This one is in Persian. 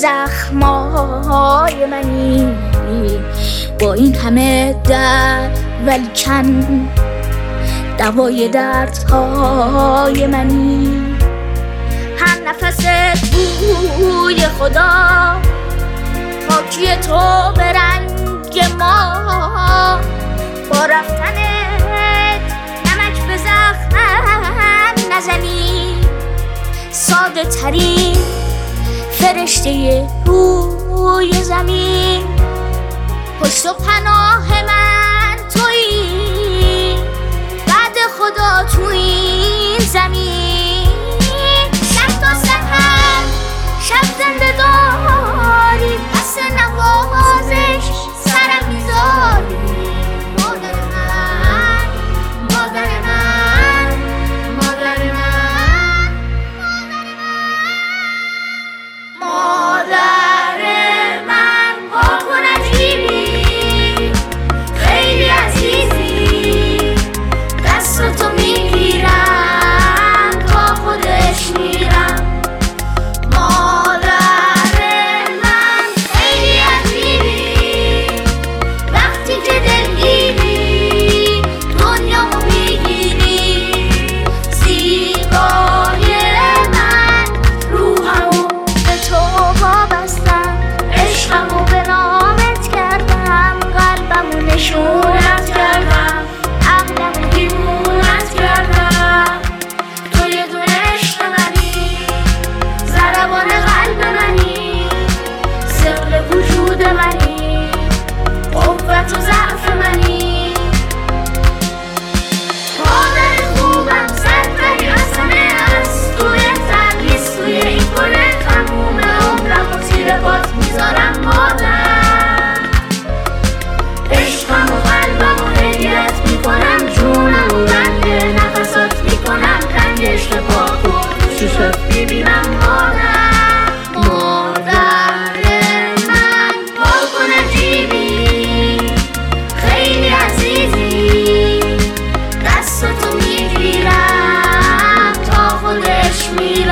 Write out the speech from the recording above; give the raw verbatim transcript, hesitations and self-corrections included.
زخمای منی، با این همه درد ولیکن دوای دردهای منی. هر نفست بوی خدا، پاکی تو به رنگ ما، با رفتنت نمک به زخمم نزنی. ساده ترین فرشته روی زمین، پشت و پناه من تویی، بعد خدا تو این زمین. شب تا سحر شب زنده داری، پس نوازش سرم میذاری. مادر من، مادر من، مادر من، مادر من. پاک و نجیبی، خیلی عزیزی، دست تو میگیرم تا خودش میرم. مادر من خیلی عجیبی، وقتی که دلگیری دنیامو میگیری. زیبای من، روحمو به تو وابستم، عشقمو به نامت کردم، قلبمو نشونت کردم، عقلمو دیوونت کردم. تو یه دونه عشق منی، ضربان قلب منی، ثقل وجود منی، قوت و ضعف منی. مادر خوبم، سرتری از همه، از توی تمیز توی این گله تموم عمرم و زیر پات میذارم. مادر عشقم و قلبم و هدیت میکنم، جونم و بند نفسات میکنم، رنگش پاک و چشات ببینم. مادر، مادر من، پاک و نجیبی، خیلی عزیزی، دست تو میگیرم تا خودش میرم.